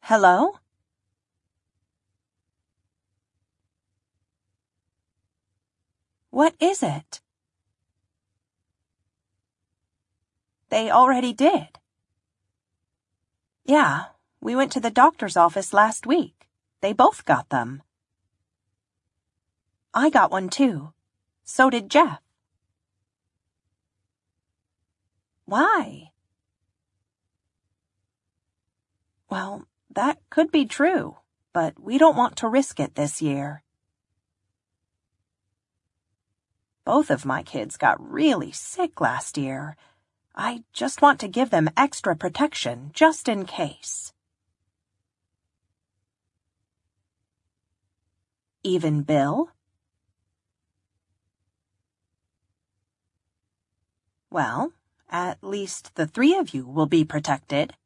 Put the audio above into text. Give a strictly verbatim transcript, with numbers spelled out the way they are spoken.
Hello? What is it? They already did. Yeah, we went to the doctor's office last week. They both got them. I got one too. So did Jeff. Why? Well, that could be true, but we don't want to risk it this year. Both of my kids got really sick last year. I just want to give them extra protection, just in case. Even Bill? Well, at least the three of you will be protected.